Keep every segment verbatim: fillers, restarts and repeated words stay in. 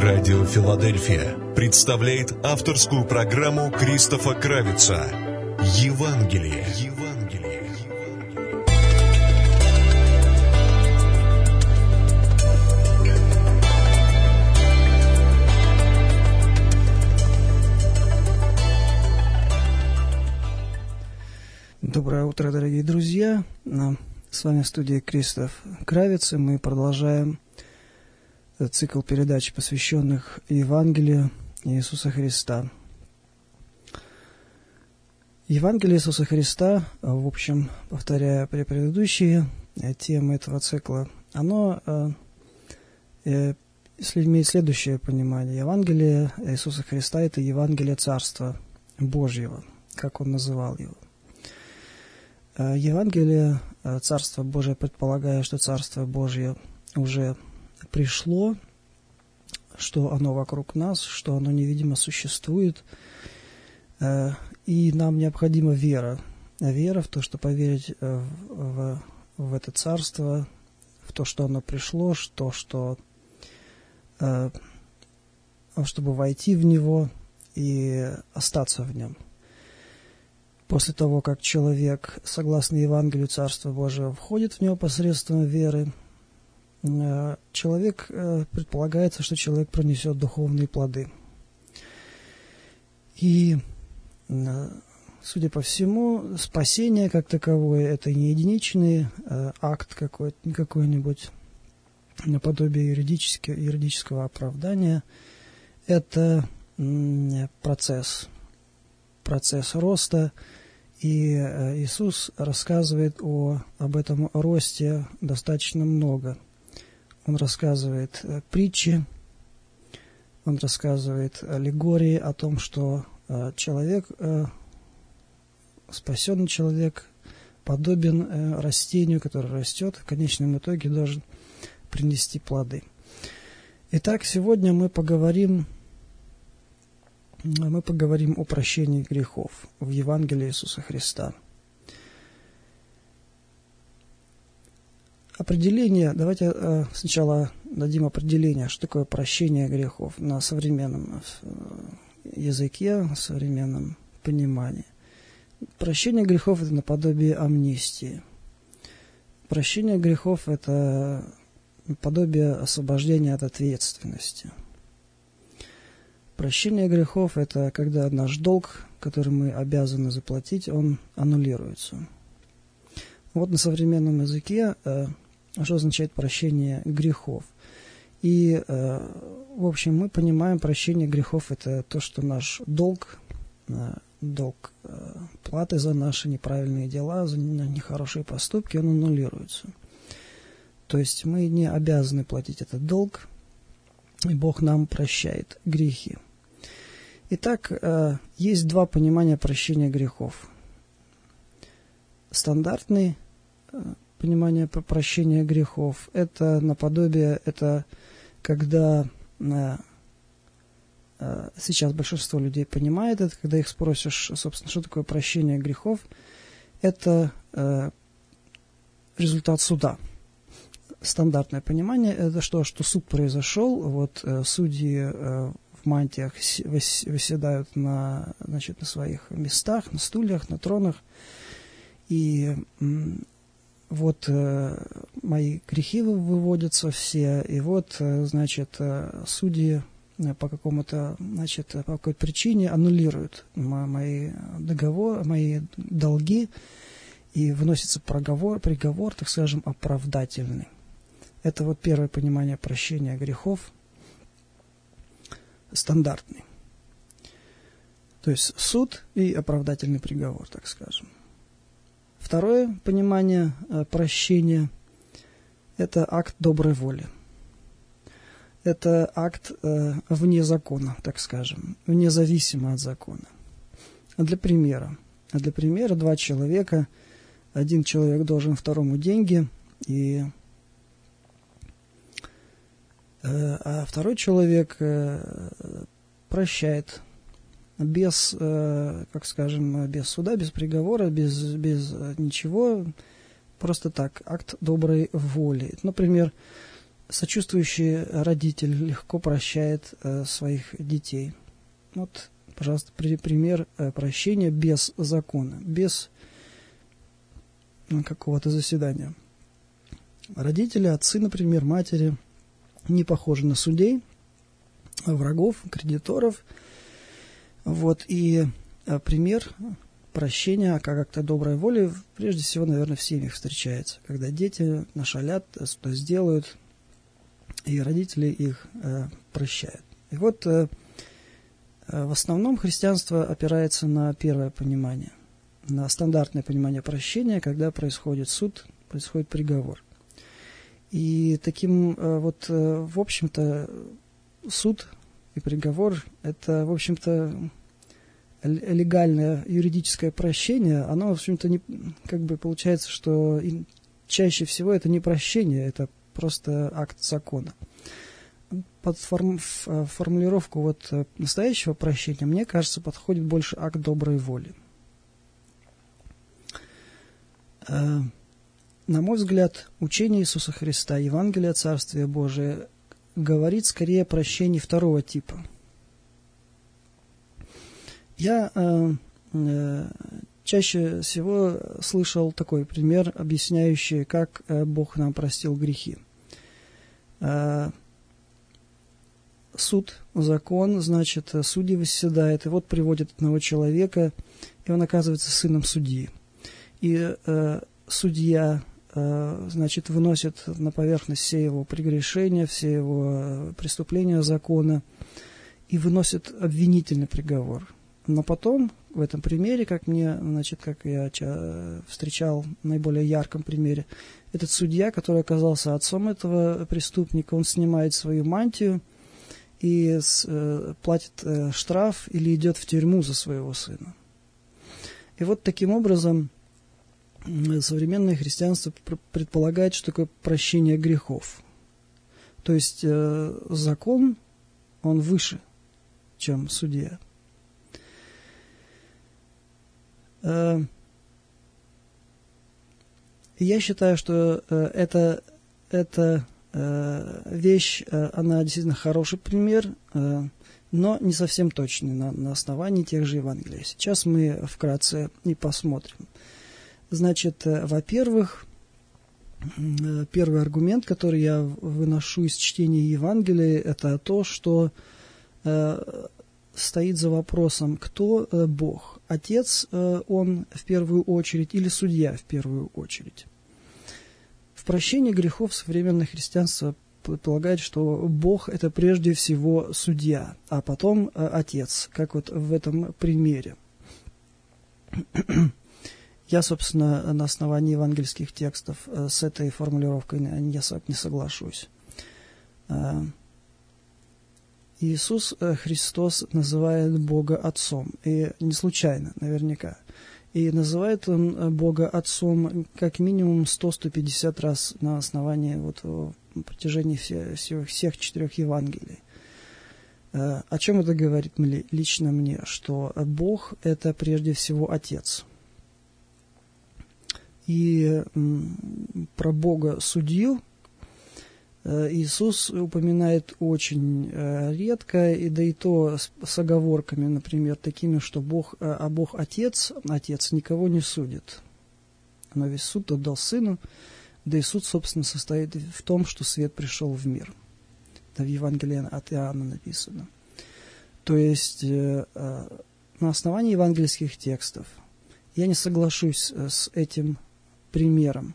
Радио Филадельфия представляет авторскую программу Кристофа Кравица «Евангелие». Евангелие. Доброе утро, дорогие друзья. С вами в студии Кристоф Кравиц, и мы продолжаем цикл передач, посвященных Евангелию Иисуса Христа. Евангелие Иисуса Христа, в общем, повторяя предыдущие темы этого цикла, оно э, имеет следующее понимание. Евангелие Иисуса Христа – это Евангелие Царства Божьего, как он называл его. Евангелие Царства Божия, предполагая, что Царство Божье уже пришло, что оно вокруг нас, что оно невидимо существует, и нам необходима вера. Вера в то, что поверить в, в, в это Царство, в то, что оно пришло, что, что, чтобы войти в него и остаться в нем. После того, как человек, согласно Евангелию Царства Божьего, входит в него посредством веры, человек, предполагается, что человек пронесет духовные плоды. И, судя по всему, спасение как таковое – это не единичный акт какой, какой-нибудь наподобие юридического, юридического оправдания. Это процесс, процесс роста. И Иисус рассказывает о, об этом росте достаточно много. Он рассказывает притчи, он рассказывает аллегории о том, что человек, спасенный человек, подобен растению, которое растет, в конечном итоге должен принести плоды. Итак, сегодня мы поговорим, мы поговорим о прощении грехов в Евангелии Иисуса Христа. Определение, давайте э, сначала дадим определение, что такое прощение грехов на современном языке, в современном понимании. Прощение грехов – это наподобие амнистии. Прощение грехов – это подобие освобождения от ответственности. Прощение грехов – это когда наш долг, который мы обязаны заплатить, он аннулируется. Вот на современном языке э, что означает прощение грехов. И, э, в общем, мы понимаем, прощение грехов – это то, что наш долг, э, долг э, платы за наши неправильные дела, за нехорошие поступки, он аннулируется. То есть мы не обязаны платить этот долг, и Бог нам прощает грехи. Итак, э, есть два понимания прощения грехов. Стандартный э, понимание прощения грехов – это наподобие, это когда э, э, сейчас большинство людей понимает это, когда их спросишь, собственно, что такое прощение грехов, это э, результат суда. Стандартное понимание – это что, что суд произошел, вот э, судьи э, в мантиях восседают на, значит, на своих местах, на стульях, на тронах, и м, вот э, мои грехи выводятся все, и вот, э, значит, э, судьи по какому-то, значит, по какой-то причине аннулируют мои договоры, мои долги, и выносится приговор, приговор, так скажем, оправдательный. Это вот первое понимание прощения грехов, стандартный. То есть суд и оправдательный приговор, так скажем. Второе понимание э, прощения – это акт доброй воли. Это акт э, вне закона, так скажем, независимо от закона. Для примера. Для примера два человека, один человек должен второму деньги, и, э, а второй человек э, прощает без, э, как скажем, без суда, без приговора, без, без ничего, просто так, акт доброй воли. Например, сочувствующий родитель легко прощает э, своих детей. Вот, пожалуйста, при, пример э, прощения без закона, без ну, какого-то заседания. Родители, отцы, например, матери, не похожи на судей, врагов, кредиторов. Вот, и э, пример прощения, как акта доброй воли, прежде всего, наверное, в семьях встречается, когда дети нашалят, что сделают, и родители их э, прощают. И вот э, в основном христианство опирается на первое понимание, на стандартное понимание прощения, когда происходит суд, происходит приговор. И таким э, вот, э, в общем-то, суд и приговор – это, в общем-то, легальное юридическое прощение. Оно, в общем-то, не, как бы получается, что и чаще всего это не прощение, это просто акт закона. Под форм, формулировку вот настоящего прощения, мне кажется, подходит больше акт доброй воли. На мой взгляд, учение Иисуса Христа, Евангелие Царствия Божия, говорит скорее о прощении второго типа. Я э, э, чаще всего слышал такой пример, объясняющий, как э, Бог нам простил грехи. Э, суд, закон, значит, судьи восседает, и вот приводят одного человека, и он оказывается сыном судьи. И э, судья, э, значит, выносит на поверхность все его прегрешения, все его преступления закона, и выносит обвинительный приговор. Но потом, в этом примере, как мне, значит, как я встречал в наиболее ярком примере, этот судья, который оказался отцом этого преступника, он снимает свою мантию и с, э, платит э, штраф или идет в тюрьму за своего сына. И вот таким образом современное христианство предполагает, что такое прощение грехов. То есть э, закон, он выше, чем судья. Я считаю, что эта, эта вещь, она действительно хороший пример, но не совсем точный на, на основании тех же Евангелий. Сейчас мы вкратце и посмотрим. Значит, во-первых, первый аргумент, который я выношу из чтения Евангелия, это то, что стоит за вопросом, кто э, Бог? Отец э, он в первую очередь или судья в первую очередь? В прощении грехов современное христианство предполагает, что Бог – это прежде всего судья, а потом э, Отец, как вот в этом примере. Я, собственно, на основании евангельских текстов э, с этой формулировкой не, не соглашусь. Э, Иисус Христос называет Бога Отцом, и не случайно, наверняка. И называет Он Бога Отцом как минимум сто - сто пятьдесят раз на основании вот на протяжении всех, всех, всех четырех Евангелий. О чем это говорит лично мне? Что Бог – это прежде всего Отец. И про Бога Судью Иисус упоминает очень редко, и да и то с, с оговорками, например, такими, что Бог, а Бог Отец, Отец никого не судит. Но весь суд отдал Сыну, да и суд, собственно, состоит в том, что свет пришел в мир. Это в Евангелии от Иоанна написано. То есть на основании евангельских текстов я не соглашусь с этим примером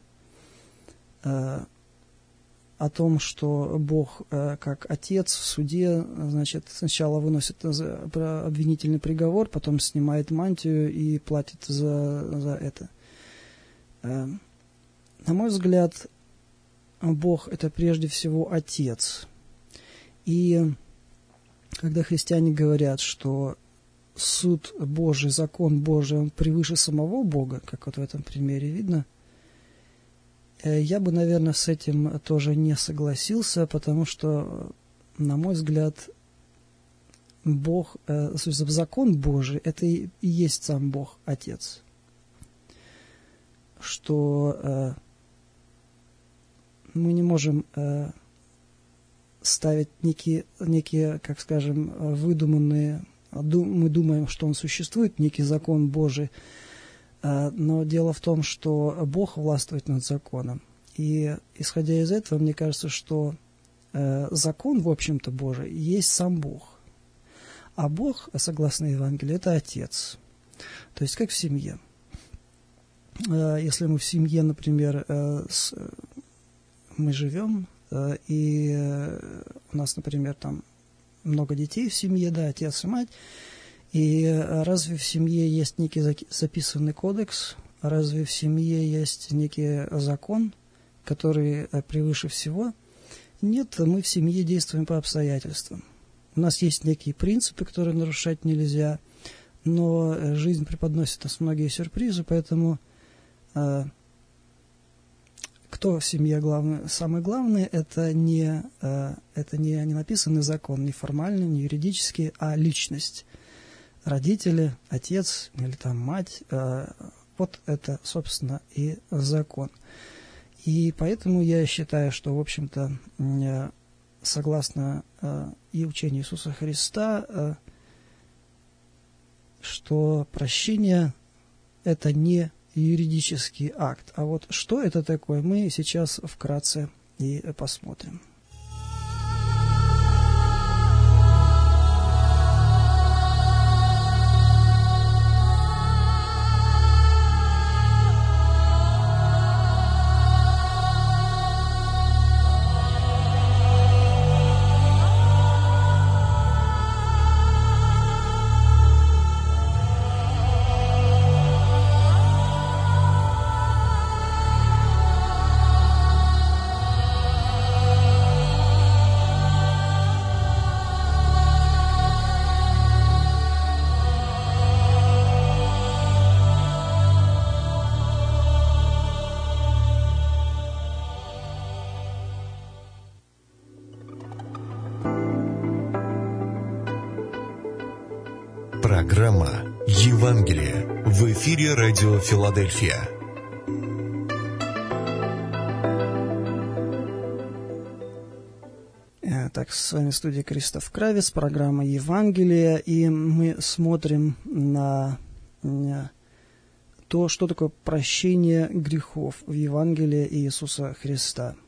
о том, что Бог, э, как Отец в суде, значит, сначала выносит обвинительный приговор, потом снимает мантию и платит за, за это. Э, на мой взгляд, Бог – это прежде всего Отец. И когда христиане говорят, что суд Божий, закон Божий, он превыше самого Бога, как вот в этом примере видно, я бы, наверное, с этим тоже не согласился, потому что, на мой взгляд, Бог, э, закон Божий – это и есть сам Бог, Отец. Что э, мы не можем э, ставить некие, некие, как скажем, выдуманные, мы думаем, что он существует, некий закон Божий, но дело в том, что Бог властвует над законом. И исходя из этого, мне кажется, что закон, в общем-то, Божий, есть сам Бог. А Бог, согласно Евангелию, это Отец. То есть, как в семье. Если мы в семье, например, мы живем, и у нас, например, там много детей в семье, да, отец и мать, и разве в семье есть некий записанный кодекс, разве в семье есть некий закон, который превыше всего? Нет, мы в семье действуем по обстоятельствам. У нас есть некие принципы, которые нарушать нельзя, но жизнь преподносит нас многие сюрпризы, поэтому э, кто в семье главный? Самое главное, это не, э, это не, не написанный закон, не формальный, не юридический, а личность. Родители, отец или там мать, э, вот это, собственно, и закон. И поэтому я считаю, что, в общем-то, э, согласно э, и учению Иисуса Христа, э, что прощение – это не юридический акт. А вот что это такое, мы сейчас вкратце и посмотрим. Программа «Евангелие» в эфире радио «Филадельфия». Так, с вами студия Кристоф Кравец, программа «Евангелие», и мы смотрим на, на то, что такое прощение грехов в Евангелии Иисуса Христа.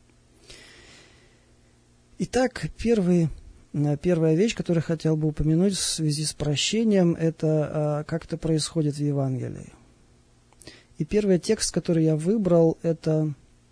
Итак, первый Первая вещь, которую я хотел бы упомянуть в связи с прощением, это как это происходит в Евангелии. И первый текст, который я выбрал, это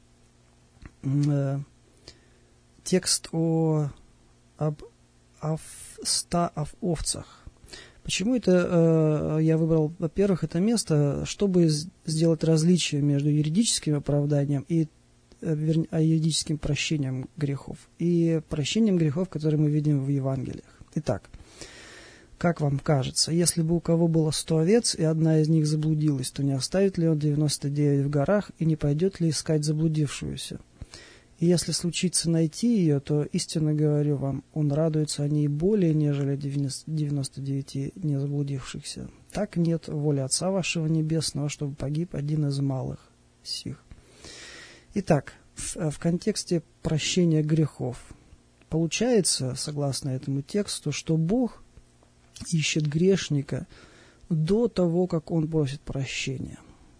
текст о, об, о ста овцах. Почему это я выбрал, во-первых, это место, чтобы сделать различие между юридическим оправданием и а юридическим прощением грехов и прощением грехов, которые мы видим в Евангелиях. Итак, как вам кажется, если бы у кого было сто овец, и одна из них заблудилась, то не оставит ли он девяносто девять в горах и не пойдет ли искать заблудившуюся? И если случится найти ее, то, истинно говорю вам, он радуется о ней более, нежели девяносто девять не заблудившихся. Так нет воли Отца вашего Небесного, чтобы погиб один из малых сих. Итак, в, в контексте прощения грехов получается, согласно этому тексту, что Бог ищет грешника до того, как он просит прощения.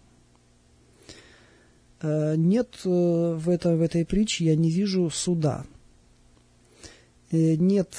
Нет в, это, в этой притче, я не вижу суда. Нет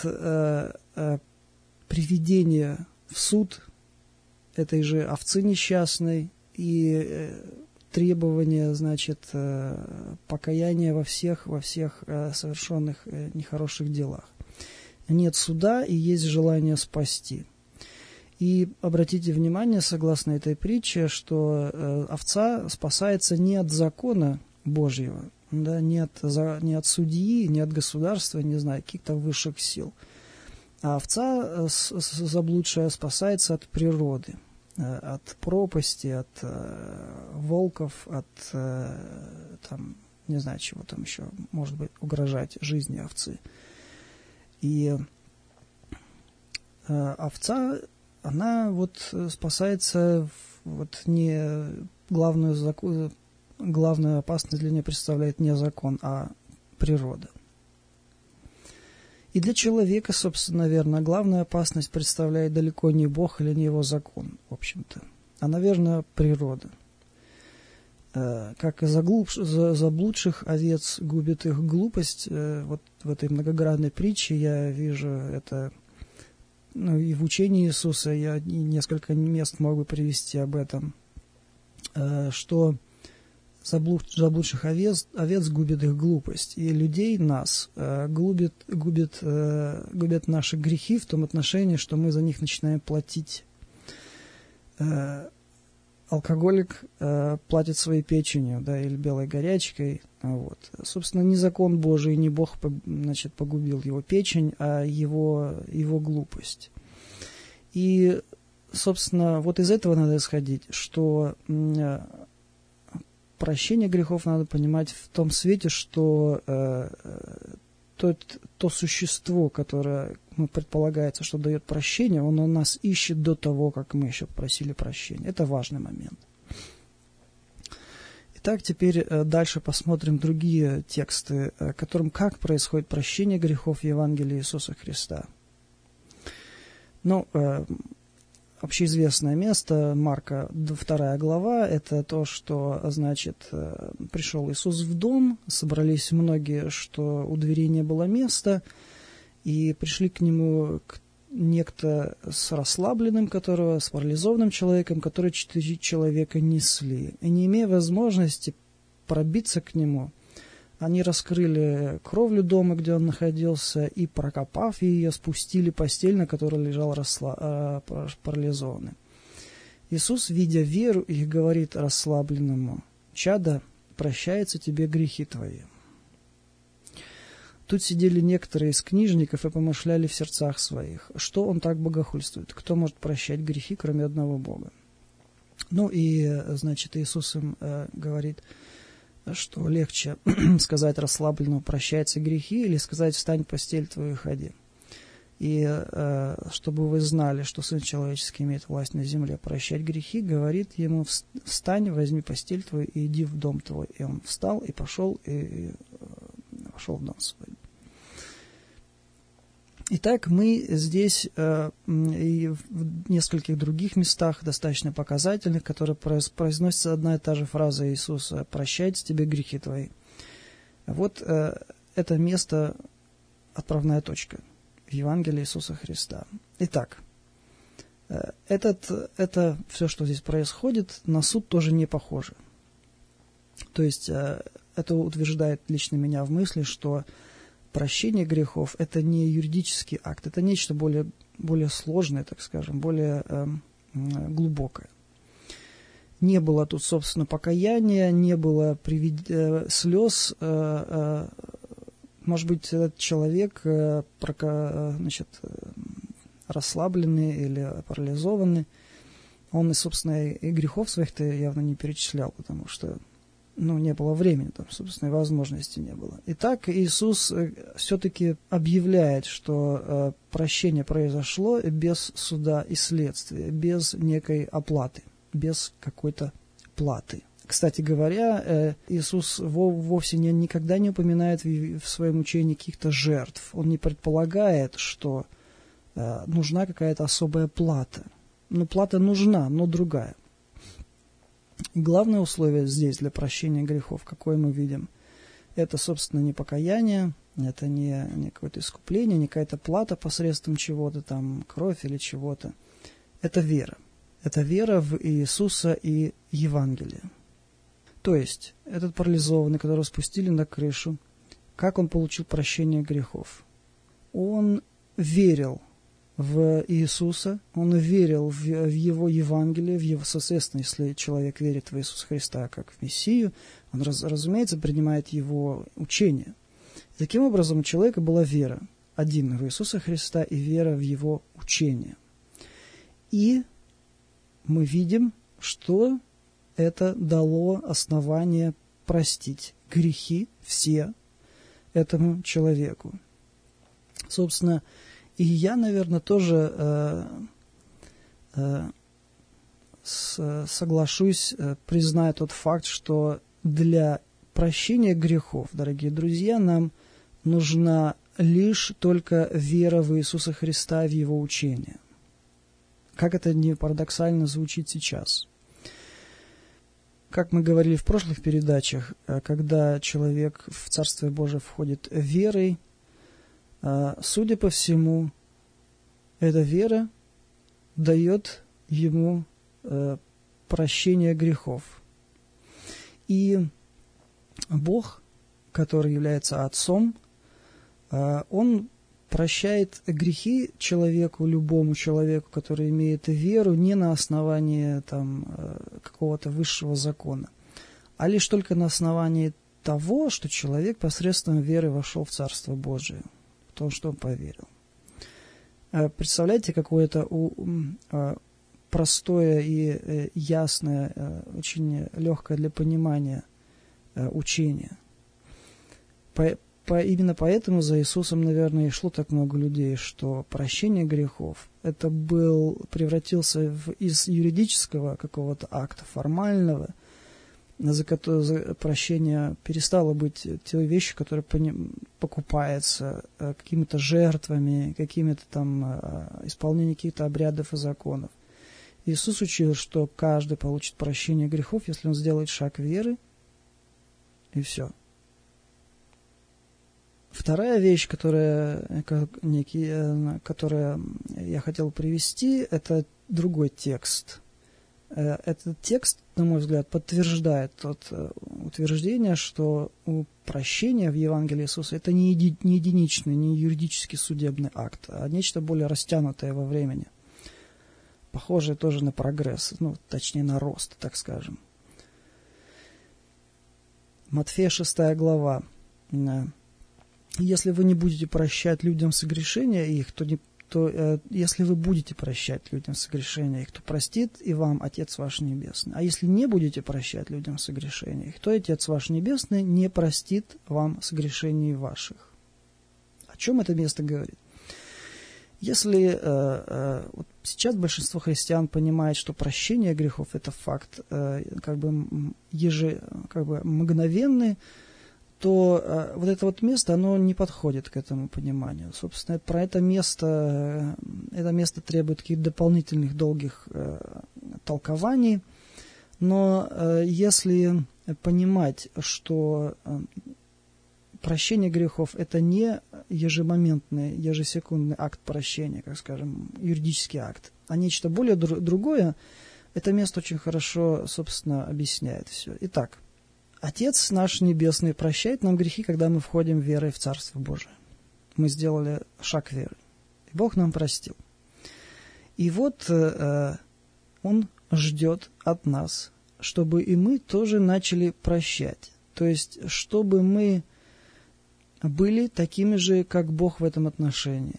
приведения в суд этой же овцы несчастной и требования, значит, покаяния во всех, во всех совершенных нехороших делах. Нет суда и есть желание спасти. И обратите внимание, согласно этой притче, что овца спасается не от закона Божьего, да, не от, не от судьи, не от государства, не знаю, каких-то высших сил. А овца заблудшая спасается от природы, от пропасти, от э, волков, от, э, там, не знаю, чего там еще может быть угрожать жизни овцы. И э, овца, она вот спасается, вот не главную, закон, главную опасность для нее представляет не закон, а природа. И для человека, собственно, наверное, главная опасность представляет далеко не Бог или не его закон, в общем-то, а, наверное, природа. Как и заблудших овец губит их глупость, вот в этой многогранной притче я вижу это, ну, и в учении Иисуса, я несколько мест могу привести об этом, что заблудших овец, овец губит их глупость, и людей нас губит, губит, губят наши грехи в том отношении, что мы за них начинаем платить. Алкоголик э, платит своей печенью, да, или белой горячкой. Вот. Собственно, не закон Божий, не Бог, значит, погубил его печень, а его, его глупость. И, собственно, вот из этого надо исходить, что э, прощение грехов надо понимать в том свете, что э, то, то существо, которое, ну, предполагается, что дает прощение, оно нас ищет до того, как мы еще просили прощения. Это важный момент. Итак, теперь дальше посмотрим другие тексты, которым как происходит прощение грехов в Евангелии Иисуса Христа. Ну, общеизвестное место, Марка, вторая глава, это то, что, значит, пришел Иисус в дом, собрались многие, что у дверей не было места, и пришли к нему некто с расслабленным, которого, с парализованным человеком, который четыре человека несли. И не имея возможности пробиться к нему, они раскрыли кровлю дома, где он находился, и, прокопав ее, спустили постель, на которой лежал расслаб... парализованный. Иисус, видя веру, их говорит расслабленному: «Чадо, прощаются тебе грехи твои». Тут сидели некоторые из книжников и помышляли в сердцах своих: что он так богохульствует? Кто может прощать грехи, кроме одного Бога? Ну и, значит, Иисус им э, говорит, что легче сказать расслабленному: прощаются грехи, или сказать: встань, постель твою, ходи. И э, чтобы вы знали, что Сын Человеческий имеет власть на земле прощать грехи, говорит ему: встань, возьми постель твою и иди в дом твой. И он встал и пошел, и, и пошел в дом свой. Итак, мы здесь э, и в нескольких других местах, достаточно показательных, которые произносится одна и та же фраза Иисуса: «Прощайте тебе грехи твои». Вот э, это место, отправная точка в Евангелии Иисуса Христа. Итак, э, этот, это все, что здесь происходит, на суд тоже не похоже. То есть э, это утверждает лично меня в мысли, что прощение грехов – это не юридический акт, это нечто более, более сложное, так скажем, более э, глубокое. Не было тут, собственно, покаяния, не было привед... э, слез. Э, э, может быть, этот человек э, прока... значит, расслабленный или парализованный, он, собственно, и грехов своих-то явно не перечислял, потому что ну, не было времени, там, собственно, и возможности не было. Итак, Иисус все-таки объявляет, что э, прощение произошло без суда и следствия, без некой оплаты, без какой-то платы. Кстати говоря, э, Иисус вовсе не, никогда не упоминает в, в своем учении каких-то жертв. Он не предполагает, что э, нужна какая-то особая плата. Ну, плата нужна, но другая. И главное условие здесь для прощения грехов, какое мы видим, это, собственно, не покаяние, это не, не какое-то искупление, не какая-то плата посредством чего-то, там, кровь или чего-то. Это вера. Это вера в Иисуса и Евангелие. То есть, этот парализованный, которого спустили на крышу, как он получил прощение грехов? Он верил в Иисуса, он верил в, в Его Евангелие, в Его, соответственно, если человек верит в Иисуса Христа как в Мессию, он, раз, разумеется, принимает Его учение. И таким образом у человека была вера, один в Иисуса Христа и вера в Его учение. И мы видим, что это дало основание простить грехи все этому человеку. Собственно, и я, наверное, тоже э, э, с, соглашусь, э, признаю тот факт, что для прощения грехов, дорогие друзья, нам нужна лишь только вера в Иисуса Христа и в Его учение. Как это не парадоксально звучит сейчас. Как мы говорили в прошлых передачах, когда человек в Царствие Божие входит верой, судя по всему, эта вера дает ему прощение грехов. И Бог, который является Отцом, Он прощает грехи человеку, любому человеку, который имеет веру, не на основании там, какого-то высшего закона, а лишь только на основании того, что человек посредством веры вошел в Царство Божие, в то, что он поверил. Представляете, какое-то простое и ясное, очень легкое для понимания учение. По, по, именно поэтому за Иисусом, наверное, и шло так много людей, что прощение грехов это был, превратился в, из юридического какого-то акта, формального, за которое прощение перестало быть те вещи, которые покупаются какими-то жертвами, какими-то там исполнением каких-то обрядов и законов. Иисус учил, что каждый получит прощение грехов, если он сделает шаг веры, и все. Вторая вещь, которая, которая я хотел привести, это другой текст. Этот текст, на мой взгляд, подтверждает тот утверждение, что прощение в Евангелии Иисуса это не, еди, не единичный, не юридический судебный акт, а нечто более растянутое во времени. Похожее тоже на прогресс, ну, точнее на рост, так скажем. Матфея шестая глава. Если вы не будете прощать людям согрешения их, то, не, то э, если вы будете прощать людям согрешения их, то простит и вам Отец ваш Небесный. А если не будете прощать людям согрешения их, то Отец ваш Небесный не простит вам согрешений ваших. О чем это место говорит? Если э, э, вот сейчас большинство христиан понимает, что прощение грехов это факт э, как бы, еже, как бы мгновенный, то э, вот это вот место, оно не подходит к этому пониманию. Собственно, про это место, э, это место требует каких-то дополнительных долгих э, толкований, но э, если понимать, что э, прощение грехов это не ежемоментный, ежесекундный акт прощения, как скажем, юридический акт, а нечто более дру- другое, это место очень хорошо, собственно, объясняет все. Итак, Отец наш Небесный прощает нам грехи, когда мы входим верой в Царство Божие. Мы сделали шаг веры. И Бог нам простил. И вот э, Он ждет от нас, чтобы и мы тоже начали прощать. То есть, чтобы мы были такими же, как Бог в этом отношении.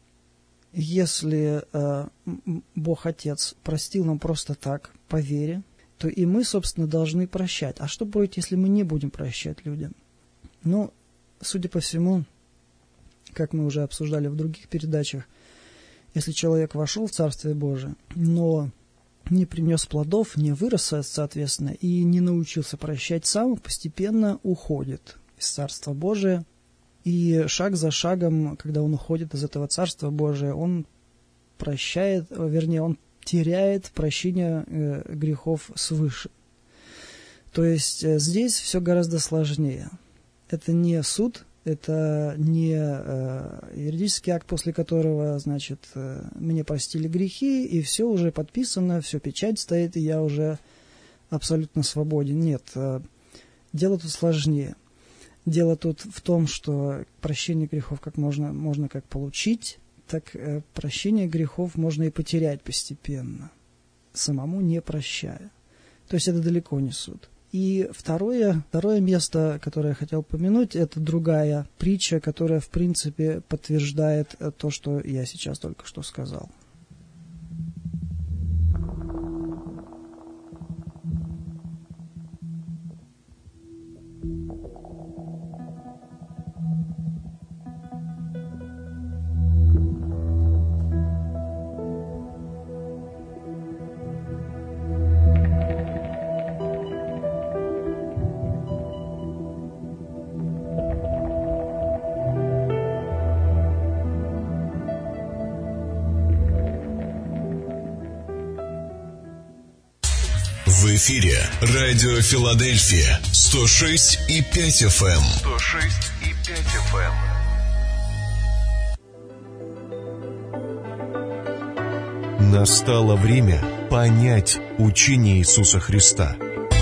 Если э, Бог Отец простил нам просто так, по вере, то и мы, собственно, должны прощать. А что будет, если мы не будем прощать людям? Ну, судя по всему, как мы уже обсуждали в других передачах, если человек вошел в Царствие Божие, но не принес плодов, не вырос, соответственно, и не научился прощать сам, постепенно уходит из Царства Божия. И шаг за шагом, когда он уходит из этого Царства Божия, он прощает, вернее, он теряет прощение э, грехов свыше. То есть э, здесь все гораздо сложнее. Это не суд, это не э, юридический акт, после которого, значит, э, мне простили грехи, и все уже подписано, все, печать стоит, и я уже абсолютно свободен. Нет, э, дело тут сложнее. Дело тут в том, что прощение грехов как можно, можно как получить, так э, прощение грехов можно и потерять постепенно, самому не прощая. То есть это далеко не суд. И второе, второе место, которое я хотел упомянуть, это другая притча, которая, в принципе, подтверждает то, что я сейчас только что сказал. эфире радио Филадельфия сто шесть и пять эф эм. сто шесть и пять эф эм. Настало время понять учение Иисуса Христа.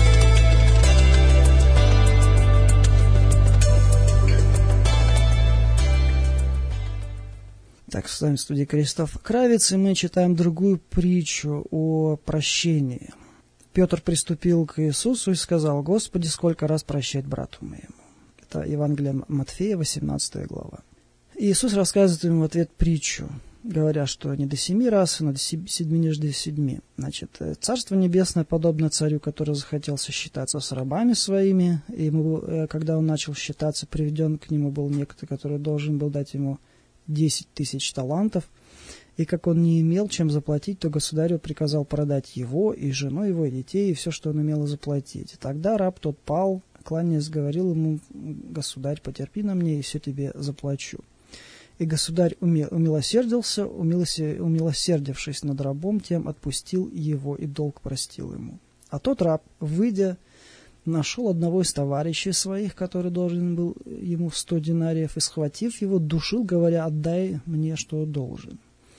Так, с вами в студии Кристоф Кравец, и мы читаем другую притчу о прощении. Петр приступил к Иисусу и сказал: «Господи, сколько раз прощать брату моему?» Это Евангелие Матфея, восемнадцатая глава. И Иисус рассказывает ему в ответ притчу, говоря, что не до семи раз, но до седьми не жди седьми. Значит, Царство Небесное подобно царю, который захотел сосчитаться с рабами своими, и ему, когда он начал считаться, приведен к нему был некто, который должен был дать ему десять тысяч талантов, и как он не имел чем заплатить, то государю приказал продать его, и жену его, и детей, и все, что он имел, заплатить. И тогда раб тот пал, кланяясь, говорил ему: «Государь, потерпи на мне, и все тебе заплачу». И государь умилосердился, умилосердившись над рабом, тем отпустил его, и долг простил ему. А тот раб, выйдя, нашел одного из товарищей своих, который должен был ему в сто динариев, и, схватив его, душил, говоря: «Отдай мне, что должен».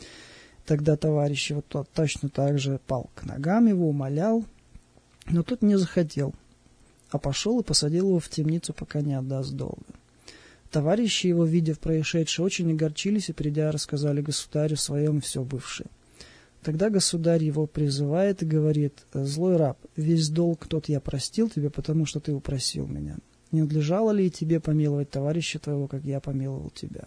Тогда товарищ его тот точно так же пал к ногам его, умолял, но тот не захотел, а пошел и посадил его в темницу, пока не отдаст долга. Товарищи его, видя происшедшее, очень огорчились и, придя, рассказали государю своем все бывшее. Тогда государь его призывает и говорит: «Злой раб, весь долг тот я простил тебе, потому что ты упросил меня. Не надлежало ли и тебе помиловать товарища твоего, как я помиловал тебя?»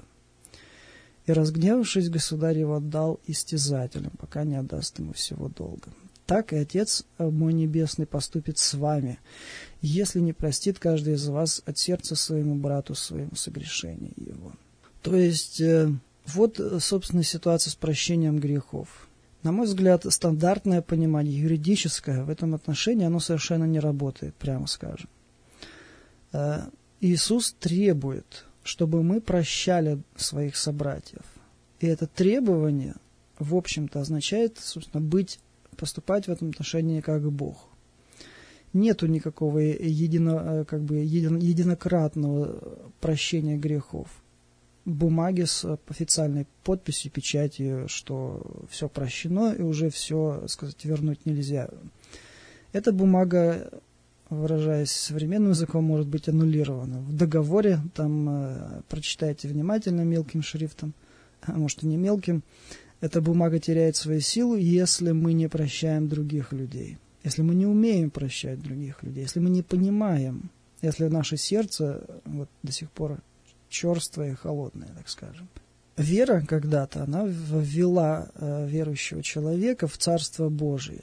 И, разгневавшись, государь его отдал истязателям, пока не отдаст ему всего долга. Так и Отец мой Небесный поступит с вами, если не простит каждый из вас от сердца своему брату своему согрешение его». То есть, вот, собственно, ситуация с прощением грехов. На мой взгляд, стандартное понимание, юридическое в этом отношении, оно совершенно не работает, прямо скажем. Иисус требует, чтобы мы прощали своих собратьев. И это требование, в общем-то, означает, собственно, быть, поступать в этом отношении как Бог. Нету никакого едино, как бы, един, единократного прощения грехов. Бумаги с официальной подписью, печатью, что все прощено и уже все, сказать, вернуть нельзя. Эта бумага, выражаясь современным языком, может быть аннулирована. В договоре, там, э, прочитайте внимательно мелким шрифтом, а может и не мелким, эта бумага теряет свою силу, если мы не прощаем других людей, если мы не умеем прощать других людей, если мы не понимаем, если наше сердце вот, до сих пор черствое и холодное, так скажем. Вера когда-то, она ввела э, верующего человека в Царство Божие.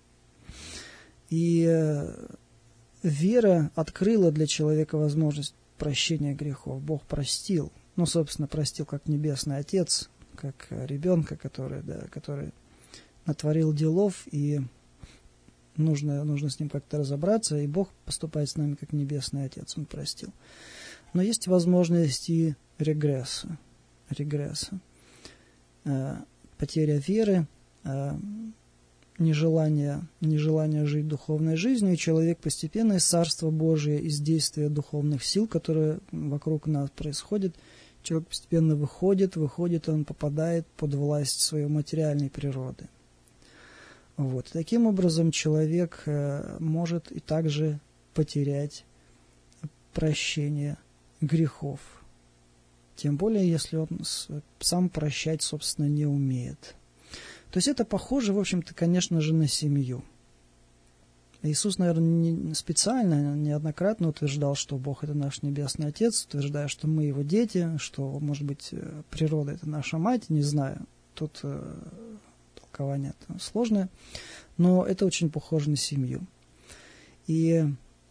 И э, вера открыла для человека возможность прощения грехов. Бог простил. Ну, собственно, простил как Небесный Отец, как ребенка, который, да, который натворил делов, и нужно, нужно с ним как-то разобраться, и Бог поступает с нами как Небесный Отец. Он простил. Но есть возможность и регресса, регресса. Э, потеря веры, э, нежелание, нежелание жить духовной жизнью, и человек постепенно из Царства Божия, из действия духовных сил, которые вокруг нас происходят, человек постепенно выходит, выходит, он попадает под власть своей материальной природы. Вот. Таким образом, человек э, может и также потерять прощение грехов. Тем более, если он сам прощать, собственно, не умеет. То есть это похоже, в общем-то, конечно же, на семью. Иисус, наверное, не специально, неоднократно утверждал, что Бог – это наш Небесный Отец, утверждая, что мы Его дети, что, может быть, природа – это наша мать, не знаю. Тут э, толкование сложное, но это очень похоже на семью. И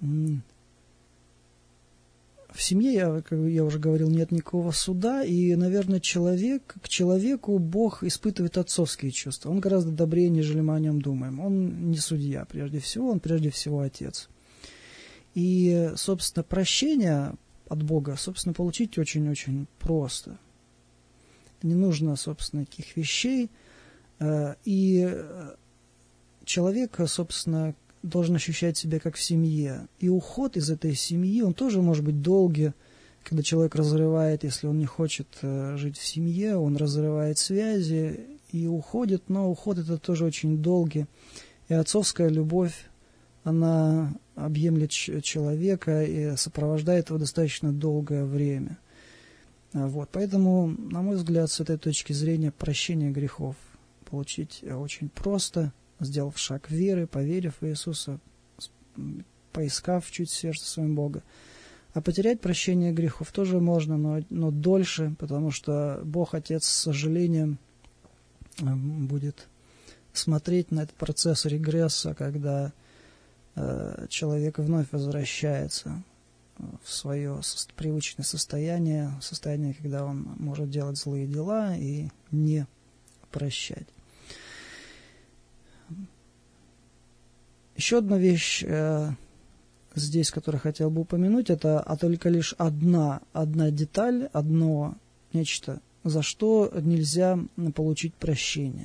в семье, я, как я уже говорил, нет никакого суда, и, наверное, человек, к человеку Бог испытывает отцовские чувства. Он гораздо добрее, нежели мы о нем думаем. Он не судья, прежде всего, он прежде всего отец. И, собственно, прощение от Бога, собственно, получить очень-очень просто. Не нужно, собственно, таких вещей. И человек, собственно, должен ощущать себя как в семье. И уход из этой семьи, он тоже может быть долгий, когда человек разрывает, если он не хочет э, жить в семье, он разрывает связи и уходит, но уход это тоже очень долгий. И отцовская любовь, она объемлет человека и сопровождает его достаточно долгое время. Вот. Поэтому, на мой взгляд, с этой точки зрения, прощение грехов получить очень просто, сделав шаг веры, поверив в Иисуса, поискав чуть в сердце своем Бога. А потерять прощение грехов тоже можно, но, но дольше, потому что Бог Отец с сожалением будет смотреть на этот процесс регресса, когда э, человек вновь возвращается в свое со- привычное состояние, состояние, когда он может делать злые дела и не прощать. Еще одна вещь э, здесь, которую хотел бы упомянуть, это а только лишь одна, одна деталь, одно нечто, за что нельзя получить прощение.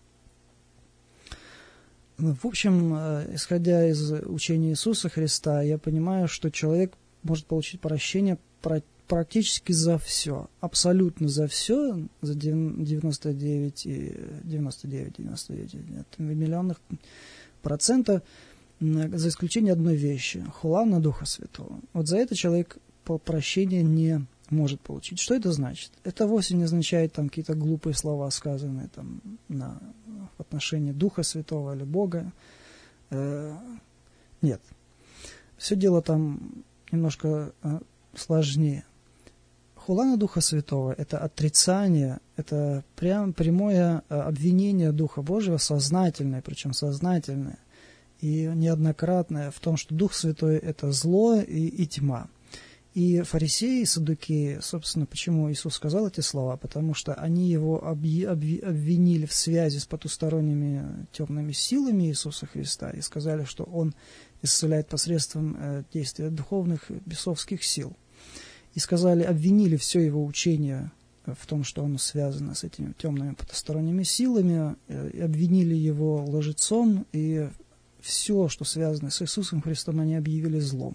В общем, исходя из учения Иисуса Христа, я понимаю, что человек может получить прощение практически за все, абсолютно за все, за девяносто девять девяносто девять девяносто девять миллионных процентов, за исключением одной вещи – хула на Духа Святого. Вот за это человек прощения не может получить. Что это значит? Это вовсе не означает там какие-то глупые слова, сказанные там на, в отношении Духа Святого или Бога. Э, нет. Все дело там немножко э, сложнее. Хула на Духа Святого – это отрицание, это прям прямое обвинение Духа Божьего, сознательное, причем сознательное и неоднократное в том, что Дух Святой – это зло и, и тьма. И фарисеи и саддукеи, собственно, почему Иисус сказал эти слова? Потому что они его обвинили в связи с потусторонними темными силами Иисуса Христа и сказали, что Он исцеляет посредством действия духовных бесовских сил. И сказали, обвинили все его учение в том, что оно связано с этими темными потусторонними силами, обвинили его лжецом, и все, что связано с Иисусом Христом, они объявили злом.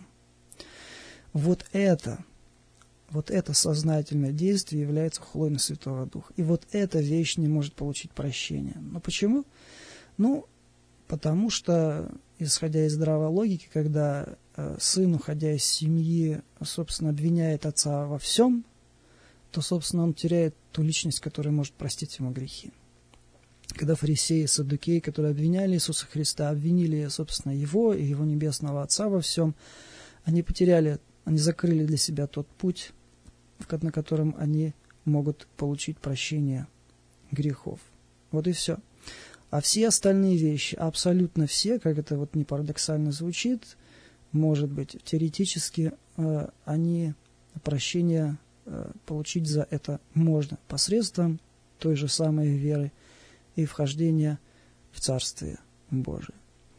Вот это, вот это сознательное действие является хулой на Святого Духа. И вот эта вещь не может получить прощения. Но почему? Ну, потому что, исходя из здравой логики, когда э, сын, уходя из семьи, собственно, обвиняет отца во всем, то, собственно, он теряет ту личность, которая может простить ему грехи. Когда фарисеи, саддукеи, которые обвиняли Иисуса Христа, обвинили, собственно, его и его небесного Отца во всем, они потеряли, они закрыли для себя тот путь, на котором они могут получить прощение грехов. Вот и все. А все остальные вещи, абсолютно все, как это вот не парадоксально звучит, может быть, теоретически э, они прощение э, получить за это можно посредством той же самой веры и вхождения в Царствие Божие.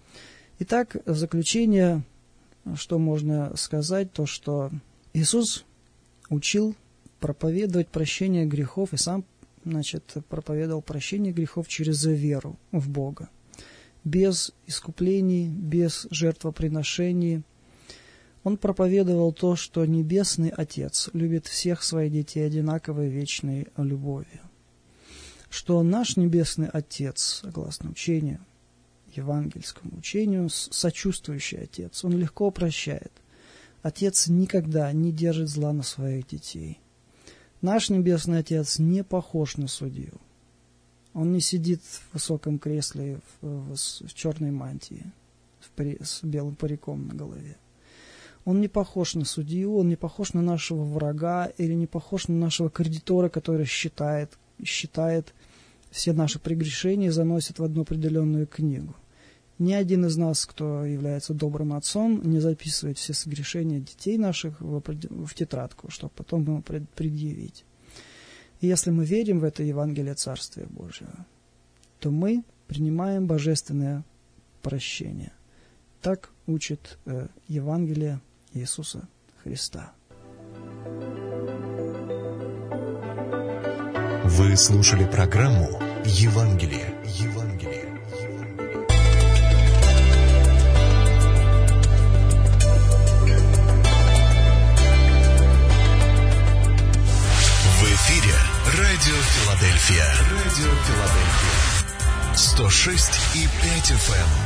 Итак, в заключение, что можно сказать, то, что Иисус учил проповедовать прощение грехов и сам, значит, проповедовал прощение грехов через веру в Бога. Без искуплений, без жертвоприношений. Он проповедовал то, что Небесный Отец любит всех своих детей одинаковой вечной любовью. Что наш Небесный Отец, согласно учению, евангельскому учению, сочувствующий Отец, Он легко прощает. Отец никогда не держит зла на своих детей. Наш Небесный Отец не похож на судью. Он не сидит в высоком кресле, в, в, в черной мантии, в пари, с белым париком на голове. Он не похож на судью, он не похож на нашего врага или не похож на нашего кредитора, который считает, считает все наши прегрешения и заносит в одну определенную книгу. Ни один из нас, кто является добрым отцом, не записывает все согрешения детей наших в, в тетрадку, чтобы потом ему предъявить. И если мы верим в это Евангелие Царствия Божьего, то мы принимаем божественное прощение. Так учит э, Евангелие Иисуса Христа. Вы слушали программу «Евангелие». Евангелие. Филадельфия. Радио Филадельфия. сто шесть и пять эф эм.